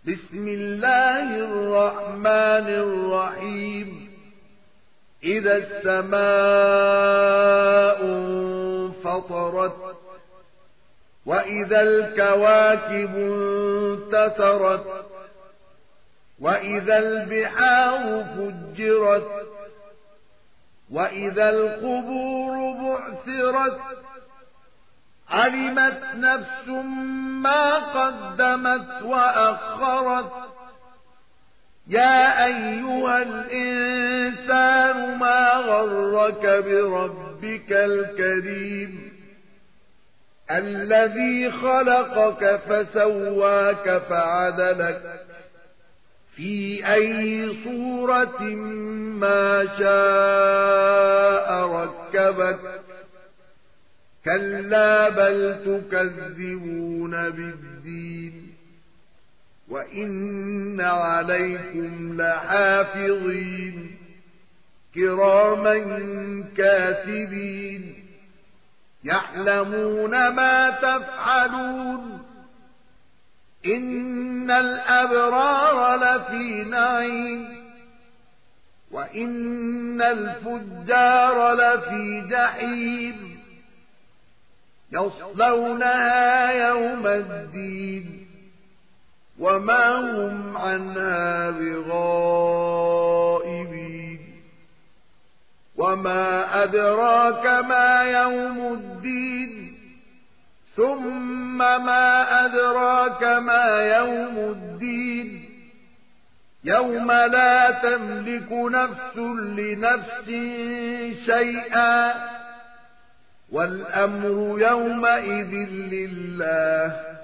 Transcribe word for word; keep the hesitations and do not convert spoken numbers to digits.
بسم الله الرحمن الرحيم إذا السماء انفطرت وإذا الكواكب انتثرت وإذا البحار فجرت وإذا القبور بعثرت علمت نفس ما قدمت وأخرت يا أيها الإنسان ما غرك بربك الكريم الذي خلقك فسواك فعدلك في أي صورة ما شاء ركبك كلا بل تكذبون بالدين وإن عليكم لحافظين كراما كاتبين يعلمون ما تفعلون إن الأبرار لفي نعيم وإن الفجار لفي جحيم يصلونها يوم الدين وما هم عنها بغائبين وما أدراك ما يوم الدين ثم ما أدراك ما يوم الدين يوم لا تملك نفس لنفس شيئا والأمر يومئذ لله